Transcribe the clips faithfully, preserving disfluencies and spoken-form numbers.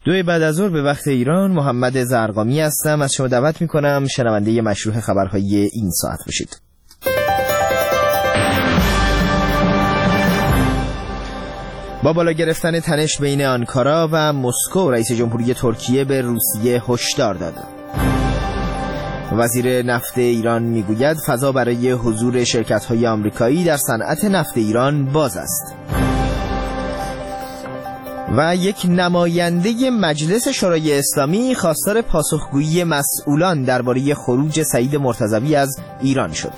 دو بعد از ظهر به وقت ایران، محمد زرقامی هستم. از شما دعوت میکنم شنونده مشروع خبرهای این ساعت باشید. با بالا گرفتن تنش بین آنکارا و مسکو، رئیس جمهوری ترکیه به روسیه هشدار داد. وزیر نفت ایران میگوید فضا برای حضور شرکت‌های آمریکایی در صنعت نفت ایران باز است. و یک نماینده مجلس شورای اسلامی خواستار پاسخگویی مسئولان درباره خروج سعید مرتضوی از ایران شد.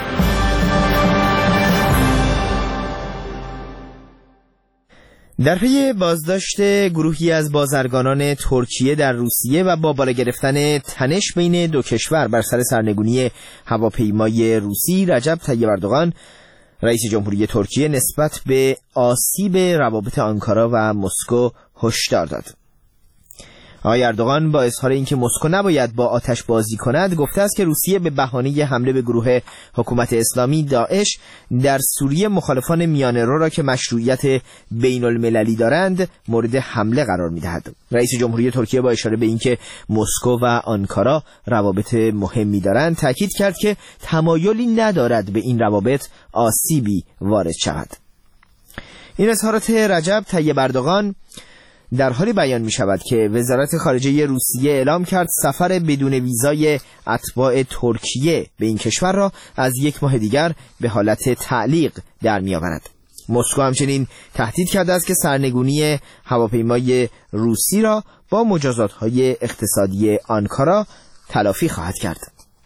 در پی بازداشت گروهی از بازرگانان ترکیه در روسیه و با بالا گرفتن تنش بین دو کشور بر سر سرنگونی هواپیمای روسی، رجب طیب اردوغان رئیس جمهوری ترکیه نسبت به آسیب روابط آنکارا و مسکو هشدار داد. آقای اردوغان با اظهار اینکه مسکو نباید با آتش بازی کند، گفته است که روسیه به بهانه حمله به گروه حکومت اسلامی داعش در سوریه مخالفان میانه‌رو را که مشروعیت بین المللی دارند مورد حمله قرار می‌دهد. رئیس جمهوری ترکیه با اشاره به اینکه مسکو و آنکارا روابط مهمی دارند، تاکید کرد که تمایلی ندارد به این روابط آسیبی وارد شود. این اظهارات رجب طیب اردوغان در حالی بیان می شود که وزارت خارجه روسیه اعلام کرد سفر بدون ویزای اتباع ترکیه به این کشور را از یک ماه دیگر به حالت تعلیق در می آورد. مسکو همچنین تهدید کرده است که سرنگونی هواپیمای روسی را با مجازات‌های اقتصادی آنکارا تلافی خواهد کرد.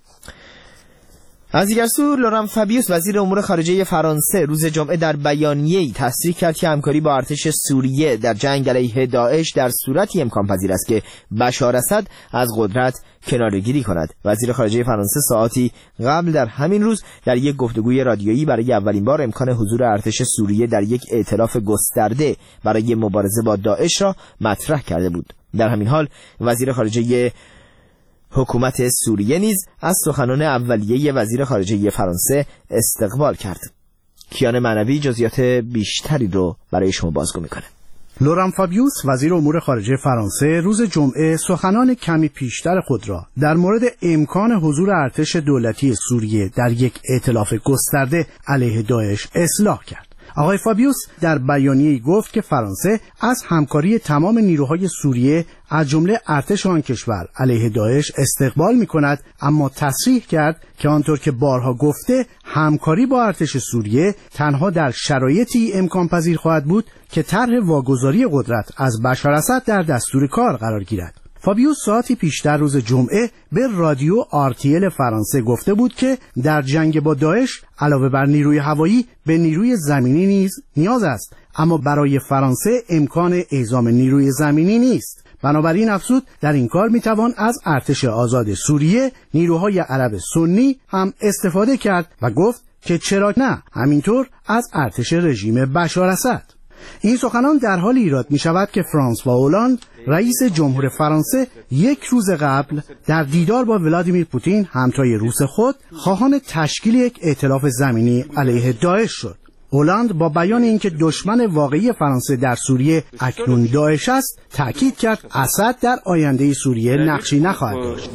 از دیگر سو، لوران فابیوس وزیر امور خارجه فرانسه روز جمعه در بیانیه‌ای تصریح کرد که همکاری با ارتش سوریه در جنگ علیه داعش در صورتی امکان پذیر است که بشار اسد از قدرت کناره‌گیری کند. وزیر خارجه فرانسه ساعاتی قبل در همین روز در یک گفتگوی رادیویی برای اولین بار امکان حضور ارتش سوریه در یک ائتلاف گسترده برای مبارزه با داعش را مطرح کرده بود. در همین حال وزیر خارجه حکومت سوریه نیز از سخنان اولیه وزیر خارجه فرانسه استقبال کرد. کیان معنوی جزئیات بیشتری رو برای شما بازگو میکنه. لوران فابیوس وزیر امور خارجه فرانسه روز جمعه سخنان کمی پیشتر خود را در مورد امکان حضور ارتش دولتی سوریه در یک ائتلاف گسترده علیه داعش اصلاح کرد. آقای فابیوس در بیانیه‌ای گفت که فرانسه از همکاری تمام نیروهای سوریه از جمله ارتش آن کشور علیه داعش استقبال می‌کند، اما تصریح کرد که آنطور که بارها گفته همکاری با ارتش سوریه تنها در شرایطی امکان پذیر خواهد بود که طرح واگذاری قدرت از بشار اسد در دستور کار قرار گیرد. فابیوس ساعتی پیشتر روز جمعه به رادیو آر تی ال فرانسه گفته بود که در جنگ با داعش علاوه بر نیروی هوایی به نیروی زمینی نیز نیاز است، اما برای فرانسه امکان اعزام نیروی زمینی نیست. بنابراین افزود در این کار میتوان از ارتش آزاد سوریه، نیروهای عرب سنی هم استفاده کرد و گفت که چرا نه، همینطور از ارتش رژیم بشار اسد. این سخنان در حال ایراد می شود که فرانسوا اولاند رئیس جمهور فرانسه یک روز قبل در دیدار با ولادیمیر پوتین همتای روس خود خواهان تشکیل یک ائتلاف زمینی علیه داعش شد. اولاند با بیان اینکه دشمن واقعی فرانسه در سوریه اکنون داعش است، تأکید کرد اسد در آینده سوریه نقشی نخواهد داشت.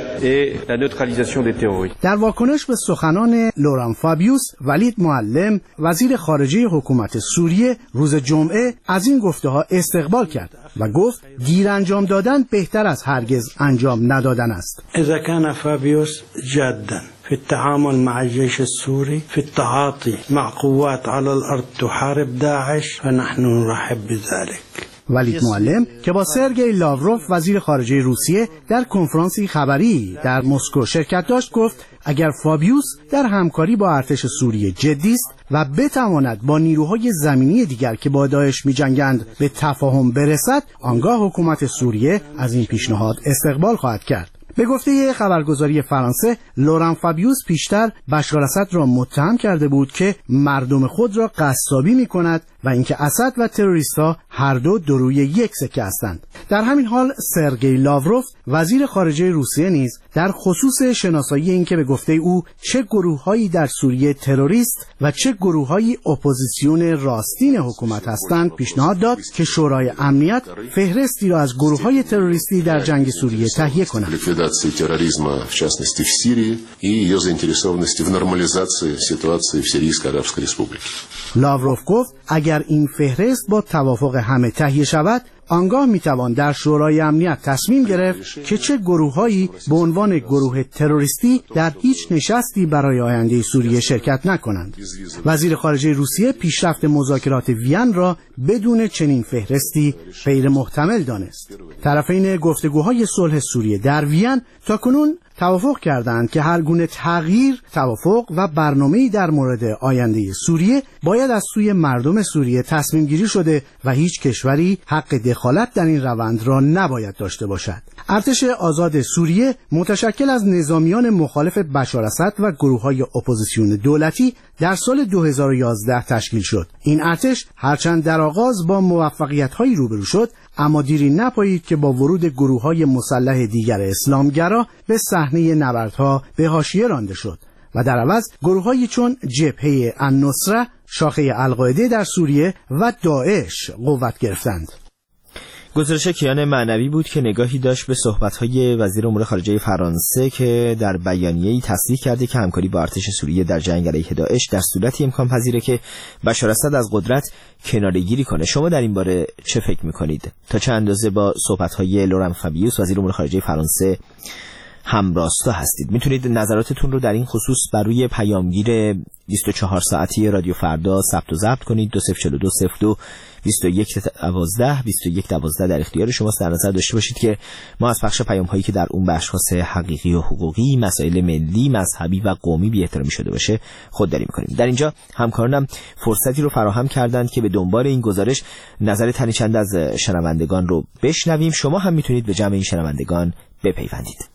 در واکنش به سخنان لوران فابیوس، ولید معلم وزیر خارجه حکومت سوریه روز جمعه از این گفته‌ها استقبال کرد و گفت دیر انجام دادن بهتر از هرگز انجام ندادن است. اذا كان فابيوس جادا في التعامل مع الجيش السوري في التعاطي مع قوات على الأرض تحارب داعش فنحن نرحب بذلك. ولید معلم که با سرگئی لاوروف وزیر خارجه روسیه در کنفرانسی خبری در مسکو شرکت داشت، گفت اگر فابیوس در همکاری با ارتش سوریه جدی است و بتواند با نیروهای زمینی دیگر که با داعش می‌جنگند به تفاهم برسد، آنگاه حکومت سوریه از این پیشنهاد استقبال خواهد کرد. به گفته خبرگزاری فرانسه، لوران فابیوس پیشتر بشار اسد را متهم کرده بود که مردم خود را قصابی می‌کند و اینکه اسد و تروریست‌ها هر دو دو روی یک سکه هستند. در همین حال سرگئی لاوروف وزیر خارجه روسیه نیز در خصوص شناسایی اینکه به گفته او چه گروه‌هایی در سوریه تروریست و چه گروه‌هایی اپوزیسیون راستین حکومت هستند پیشنهاد داد که شورای امنیت فهرستی را از گروه‌های تروریستی در جنگ سوریه تهیه کند. لиквидации терроризма, в частности в Сирии, и ее заинтересованности в нормализации ситуации в Сирийской Арабской Республике. لاوروف گفت اگر این فهرست با توافق همه تهیه شود، آنگاه میتوان در شورای امنیت تصمیم گرفت که چه گروه‌هایی به عنوان گروه تروریستی در هیچ نشستی برای آینده سوریه شرکت نکنند. وزیر خارجه روسیه پیشرفت مذاکرات وین را بدون چنین فهرستی غیر محتمل دانست. طرفین گفتگوهای صلح سوریه در وین تاکنون توافق کردند که هر گونه تغییر، توافق و برنامه‌ای در مورد آینده سوریه باید از سوی مردم سوریه تصمیم گیری شده و هیچ کشوری حق دخالت در این روند را نباید داشته باشد. ارتش آزاد سوریه متشکل از نظامیان مخالف بشار اسد و گروه‌های اپوزیسیون دولتی در سال دو هزار و یازده تشکیل شد. این ارتش هرچند در آغاز با موفقیت‌هایی روبرو شد، اما دیری نپایید که با ورود گروه‌های مسلح دیگر اسلامگرا به صحنه نبردها به حاشیه رانده شد و در عوض گروه‌هایی چون جبهه النصره، شاخه القاعده در سوریه و داعش قوت گرفتند. گزارش کیان معنوی بود که نگاهی داشت به صحبت‌های وزیر امور خارجه فرانسه که در بیانیه‌ای تصریح کرده که همکاری با ارتش سوریه در جنگ علیه داعش در صورتی امکان پذیره که بشار اسد از قدرت کناره‌گیری کنه. شما در این باره چه فکر می‌کنید؟ تا چه اندازه با صحبت‌های لوران فابیوس وزیر امور خارجه فرانسه همراستا هستید؟ میتونید نظراتتون رو در این خصوص بر روی پیامگیر بیست و چهار ساعتی رادیو فردا ثبت و ضبط کنید. دو صفر چهار دو صفر دو بیست و یک دوازده بیست و یک دوازده در اختیار شماست. در نظر داشته باشید که ما از پخش پیام هایی که در اون به اشخاص حقیقی و حقوقی، مسائل ملی، مذهبی و قومی بی احترامی شده باشه خودداری میکنیم. در اینجا همکارانم فرصتی رو فراهم کردند که به دنبال این گزارش نظر تنی چند از شنوندگان رو بشنویم. شما هم میتونید به جمع این شنوندگان بپیوندید.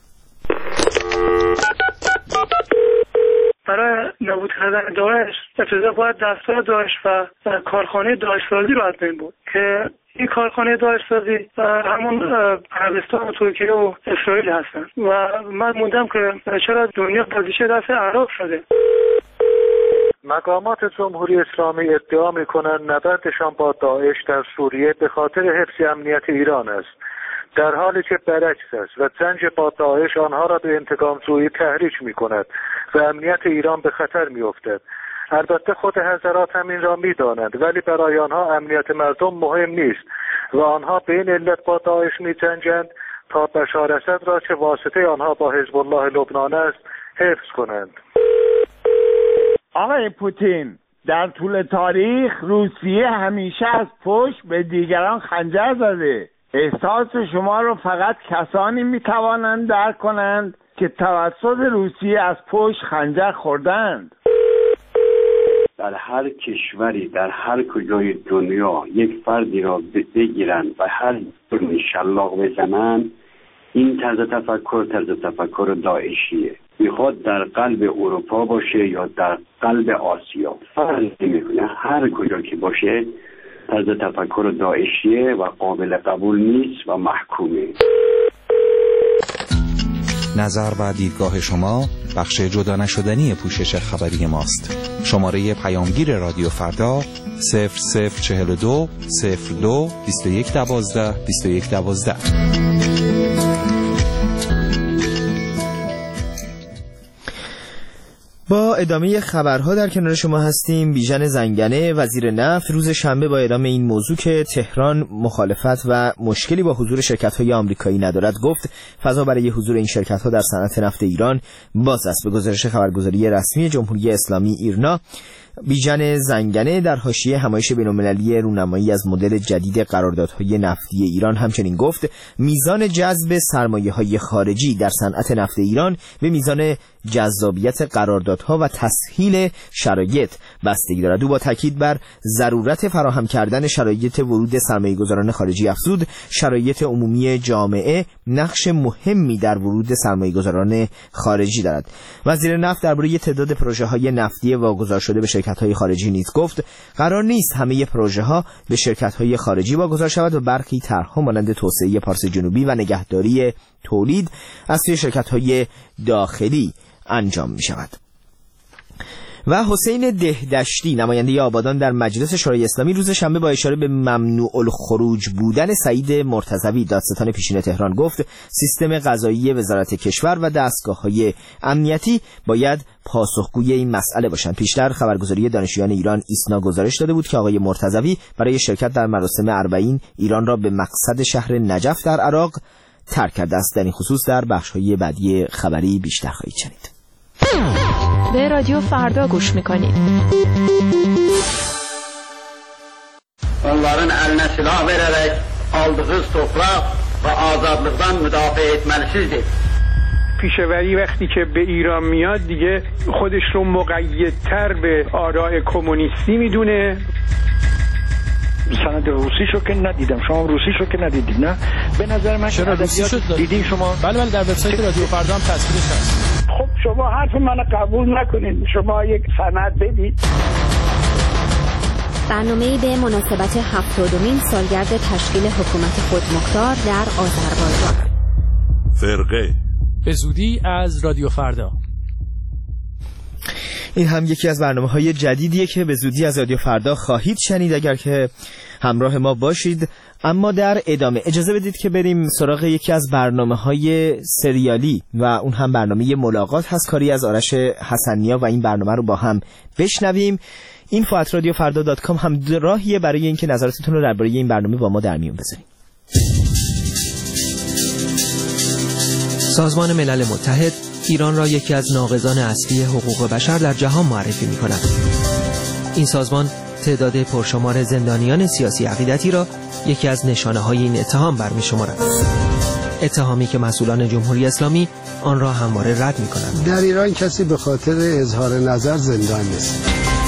برای نابود کردن داعش ابتدا باید دستگاه داعش و کارخانه داعش سازی رو از بین برد که این کارخانه داعش سازی همون عربستان و ترکیه و اسرائیل هستن و من موندم که چرا دنیا بازیچه دست عراق شده. مقامات جمهوری اسلامی ادعا میکنند نبردشان با داعش در سوریه به خاطر حفظ امنیت ایران است، در حالی که برعکس است و جنگ با داعش آنها را به انتقام جویی تحریک می‌کند و امنیت ایران به خطر می‌افتد. البته خود حضرات هم این را می‌دانند، ولی برای آنها امنیت مردم مهم نیست و آنها به این علت با داعش می‌جنگند تا بشار اسد را که واسطه آنها با حزب الله لبنان است حفظ کنند. آقای پوتین، در طول تاریخ روسیه همیشه از پشت به دیگران خنجر زده. احساس شما رو فقط کسانی میتوانند درک کنند که توسط روسیه از پشت خنجر خوردند. در هر کشوری، در هر کجای دنیا یک فردی را بگیرند و هر جرمی شلاق بزنند، این طرز تفکر طرز تفکر داعشیه. میخواد در قلب اروپا باشه یا در قلب آسیا، فرق نمیکنه، هر کجا که باشه طرز تفکر داعشیه و قابل قبول نیست و محکومه. نظر و دیدگاه شما بخش جدا نشدنی پوشش خبری ماست. شماره پیامگیر رادیو فردا صفر صفر چهل و دو صفر دو بیست و یک دوازده بیست و یک دوازده. با ادامه خبرها در کنار شما هستیم. بیژن زنگنه وزیر نفت روز شنبه با اعلام این موضوع که تهران مخالفت و مشکلی با حضور شرکت‌های آمریکایی ندارد گفت فضا برای حضور این شرکت‌ها در صنعت نفت ایران باز است. به گزارش خبرگزاری رسمی جمهوری اسلامی ایرنا، بیژن زنگنه در حاشیه همایش بین‌المللی رونمایی از مدل جدید قراردادهای نفتی ایران همچنین گفت میزان جذب سرمایه‌های خارجی در صنعت نفت ایران به میزان جذابیت قراردادها و تسهیل شرایط بستگی دارد. او با تاکید بر ضرورت فراهم کردن شرایط ورود سرمایه‌گذاران خارجی افزود، شرایط عمومی جامعه نقش مهمی در ورود سرمایه‌گذاران خارجی دارد. وزیر نفت درباره تعداد پروژه‌های نفتی واگذار شده به شرکت‌های خارجی نیز گفت قرار نیست همه پروژه‌ها به شرکت‌های خارجی واگذار شود و برخی طرح‌ها مانند توسعه پارس جنوبی و نگهداری تولید از سوی شرکت‌های داخلی انجام می‌شود. و حسین دهدشتی نماینده آبادان در مجلس شورای اسلامی روز شنبه با اشاره به ممنوع الخروج بودن سعید مرتضوی دادستان پیشین تهران گفت سیستم قضایی وزارت کشور و دستگاه‌های امنیتی باید پاسخگوی این مسئله باشند. پیشتر خبرگزاری دانشجویان ایران ایسنا گزارش داده بود که آقای مرتضوی برای شرکت در مراسم اربعین ایران را به مقصد شهر نجف در عراق ترک کرده است. در این خصوص در بخش‌های بعدی خبری بیشتر خواهید شنید. به رادیو فردا گوش میکنید. Onların eline silah vererek aldığınız toprak ve azadlıktan müdafaa etmelisizdir. پیشوری وقتی که به ایران میاد دیگه خودش رو مقیدتر به آراء کمونیستی میدونه. سند روسیشو که ندیدم، شما روسیشو که ندیدید نه؟ به نظر من چرا روسیشو دیدین شما؟ بله بله در وبسایت رادیو فردا هم تصویرش هست. خب شما حرف منو قبول نکنید، شما یک سند بدید. برنامه‌ای به مناسبت هفتادمین سالگرد تشکیل حکومت خودمختار در آذربایجان. فرقه به زودی از رادیو فردا. این هم یکی از برنامه‌های جدیدیه که به زودی از رادیو فردا خواهید شنید اگر که همراه ما باشید. اما در ادامه اجازه بدید که بریم سراغ یکی از برنامه‌های سریالی و اون هم برنامه ملاقات هست، کاری از آرش حسنیا و این برنامه رو با هم بشنویم. این فات رادیو فردا دات کام هم راهیه برای اینکه نظراتتون رو درباره این برنامه با ما در میون بذارید. سازمان ملل متحد ایران را یکی از ناقضان اصلی حقوق بشر در جهان معرفی می‌کند. این سازمان تعداد پرشمار زندانیان سیاسی عقیدتی را یکی از نشانه‌های این اتهام برمی‌شمارد. اتهامی که مسئولان جمهوری اسلامی آن را همواره رد می‌کنند. در ایران کسی به خاطر اظهار نظر زندان نیست.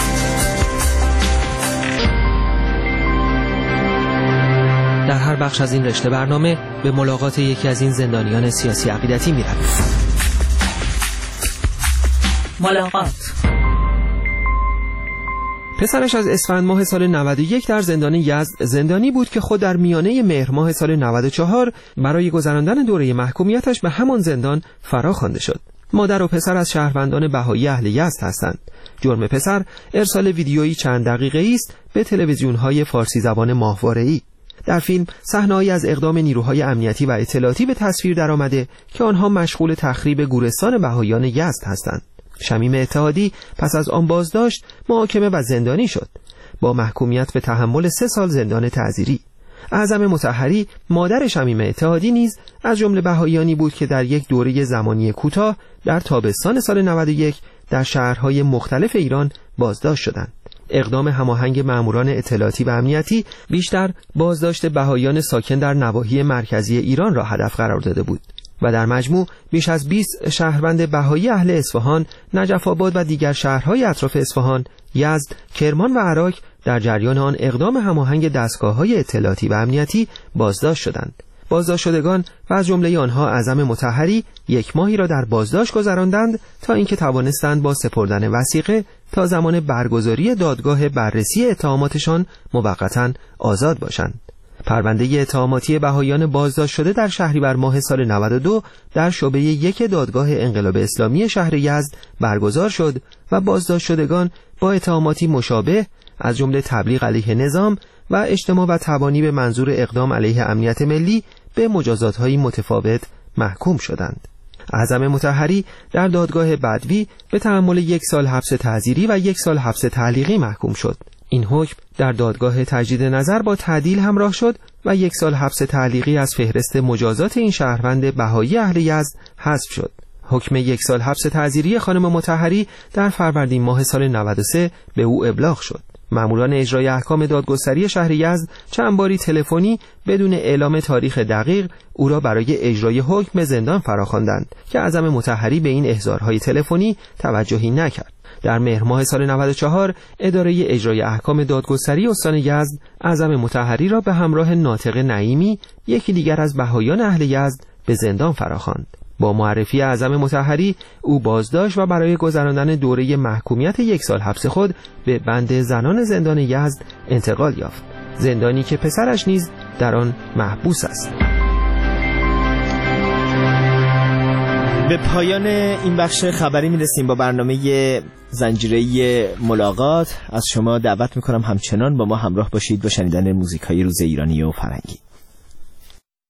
در هر بخش از این رشته برنامه به ملاقات یکی از این زندانیان سیاسی عقیدتی می‌رویم. ملاقات. پسرش از اسفند ماه سال نود و یک در زندان یزد زندانی بود که خود در میانه مهر ماه سال نود و چهار برای گذراندن دوره محکومیتش به همان زندان فرا خوانده شد. مادر و پسر از شهروندان بهایی اهل یزد هستند. جرم پسر ارسال ویدیویی چند دقیقه‌ای است به تلویزیون‌های فارسی زبان ماهواره‌ای. در فیلم صحنه‌ای از اقدام نیروهای امنیتی و اطلاعاتی به تصویر درآمده که آنها مشغول تخریب گورستان بهاییان یزد هستند. شمیم اتحادی پس از آن بازداشت، محاکمه و زندانی شد با محکومیت به تحمل سه سال زندان تعزیری. اعظم مطهری مادر شمیم اتحادی نیز از جمله بهاییانی بود که در یک دوره زمانی کوتاه در تابستان سال نود و یک در شهرهای مختلف ایران بازداشت شدند. اقدام هماهنگ ماموران اطلاعاتی و امنیتی بیشتر بازداشت بهاییان ساکن در نواحی مرکزی ایران را هدف قرار داده بود و در مجموع بیش از بیست شهروند بهایی اهل اصفهان، نجف آباد و دیگر شهرهای اطراف اصفهان، یزد، کرمان و عراق در جریان آن اقدام هماهنگ دستگاه‌های اطلاعاتی و امنیتی بازداشت شدند. بازداشت شدگان و از جمله آنها اعظم مطهری یک ماهی را در بازداشت گذراندند تا اینکه توانستند با سپردن وثیقه تا زمان برگزاری دادگاه بررسی اتهاماتشان موقتاً آزاد باشند. پرونده اتهاماتی بهاییان بازداشت شده در شهریور ماه سال نود و دو در شعبه یک دادگاه انقلاب اسلامی شهر یزد برگزار شد و بازداشت شدگان با اتهاماتی مشابه از جمله تبلیغ علیه نظام و اجتماع و تبانی به منظور اقدام علیه امنیت ملی به مجازات‌های متفاوت محکوم شدند. اعظم مطهری در دادگاه بدوی به تحمل یک سال حبس تعزیری و یک سال حبس تعلیقی محکوم شد. این حکم در دادگاه تجدید نظر با تعدیل همراه شد و یک سال حبس تعلیقی از فهرست مجازات این شهروند بهایی اهل یزد حذف شد. حکم یک سال حبس تعزیری خانم مطهری در فروردین ماه سال نود و سه به او ابلاغ شد. ماموران اجرای احکام دادگستری شهر یزد چند باری تلفنی بدون اعلام تاریخ دقیق او را برای اجرای حکم به زندان فراخواندند که اعظم مطهری به این احضارهای تلفنی توجهی نکرد. در مهر ماه سال نود و چهار اداره اجرای احکام دادگستری استان یزد اعظم مطهری را به همراه ناطق نعیمی، یکی دیگر از بهایان اهل یزد، به زندان فراخواند. با معرفی اعظم مطهری او بازداشت و برای گذراندن دوره محکومیت یک سال حبس خود به بند زنان زندان یزد انتقال یافت، زندانی که پسرش نیز در آن محبوس است. به پایان این بخش خبری میرسیم با برنامه زنجیره ملاقات. از شما دعوت میکنم همچنان با ما همراه باشید با شنیدن موزیکای روز ایرانی و فرنگی.